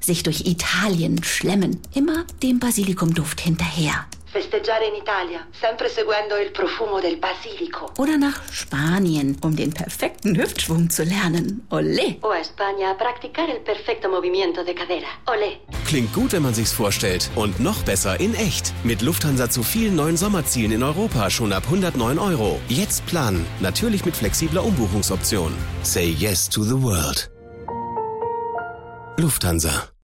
sich durch Italien schlemmen, immer dem Basilikumduft hinterher. Festeggiare in Italia, sempre seguendo il profumo del basilico. Oder nach Spanien, um den perfekten Hüftschwung zu lernen. Olé! O a España, practicar el perfecto movimiento de cadera. Olé! Klingt gut, wenn man sich's vorstellt. Und noch besser in echt. Mit Lufthansa zu vielen neuen Sommerzielen in Europa schon ab 109 €. Jetzt planen. Natürlich mit flexibler Umbuchungsoption. Say yes to the world. Lufthansa.